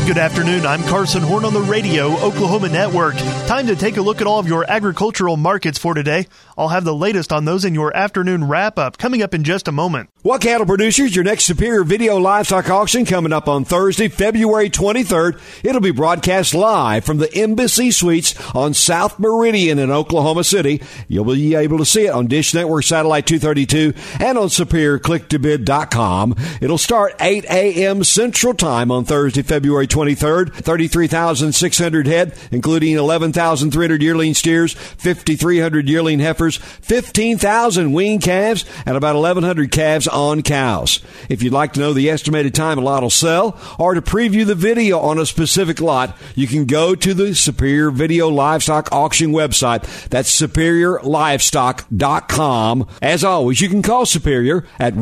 Good afternoon. I'm Carson Horn on the Radio Oklahoma Network. Time to take a look at all of your agricultural markets for today. I'll have the latest on those in your afternoon wrap-up coming up in just a moment. Well, cattle producers, your next Superior Video Livestock Auction coming up on Thursday, February 23rd. It'll be broadcast live from the Embassy Suites on South Meridian in Oklahoma City. You'll be able to see it on Dish Network Satellite 232 and on SuperiorClickToBid.com. It'll start 8 a.m. Central Time on Thursday, February 23rd. 33,600 head, including 11,300 yearling steers, 5,300 yearling heifers, 15,000 weaned calves, and about 1,100 calves on cows. If you'd like to know the estimated time a lot will sell or to preview the video on a specific lot, you can go to the Superior Video Livestock Auction website. That's SuperiorLivestock.com. As always, you can call Superior at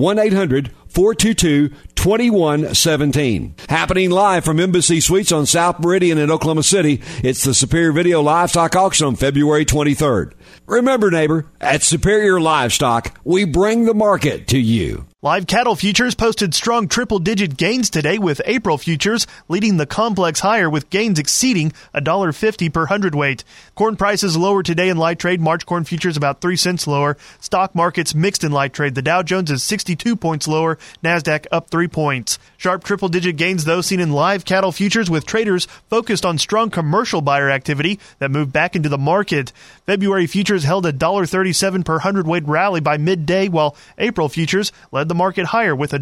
1-800-422-2117. Happening live from Embassy Suites on South Meridian in Oklahoma City, it's the Superior Video Livestock Auction on February 23rd. Remember, neighbor, at Superior Livestock, we bring the market to you. Live cattle futures posted strong triple-digit gains today, with April futures leading the complex higher with gains exceeding $1.50 per hundredweight. Corn prices lower today in light trade. March corn futures about 3 cents lower. Stock markets mixed in light trade. The Dow Jones is 62 points lower. NASDAQ up 3 points. Sharp triple-digit gains, though, seen in live cattle futures, with traders focused on strong commercial buyer activity that moved back into the market. February futures held a $1.37 per hundredweight rally by midday, while April futures led the market higher with a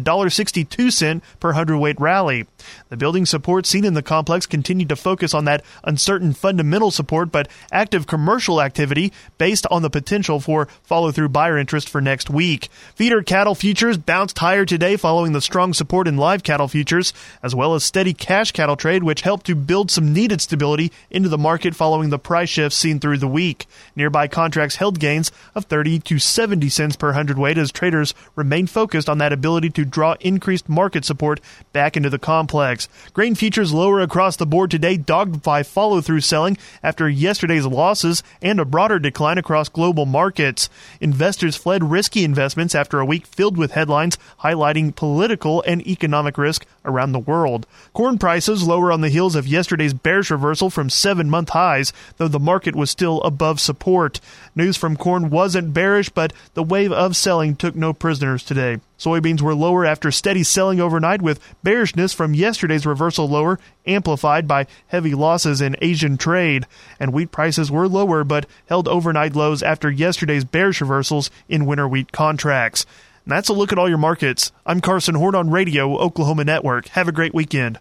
$1.62 per hundredweight rally. The building support seen in the complex continued to focus on that uncertain fundamental support, but active commercial activity based on the potential for follow-through buyer interest for next week. Feeder cattle futures bounced higher today following the strong support in live cattle futures, as well as steady cash cattle trade, which helped to build some needed stability into the market following the price shifts seen through the week. Nearby contracts held gains of 30 to 70 cents per hundredweight as traders remained focused on that ability to draw increased market support back into the complex. Grain futures lower across the board today, dogged by follow-through selling after yesterday's losses and a broader decline across global markets. Investors fled risky investments after a week filled with headlines highlighting political and economic risk around the world. Corn prices lower on the heels of yesterday's bearish reversal from 7-month highs, though the market was still above support. News from corn wasn't bearish, but the wave of selling took no prisoners today. Soybeans were lower after steady selling overnight, with bearishness from yesterday's reversal lower amplified by heavy losses in Asian trade. And wheat prices were lower but held overnight lows after yesterday's bearish reversals in winter wheat contracts. And that's a look at all your markets. I'm Carson Horn on Radio Oklahoma Network. Have a great weekend.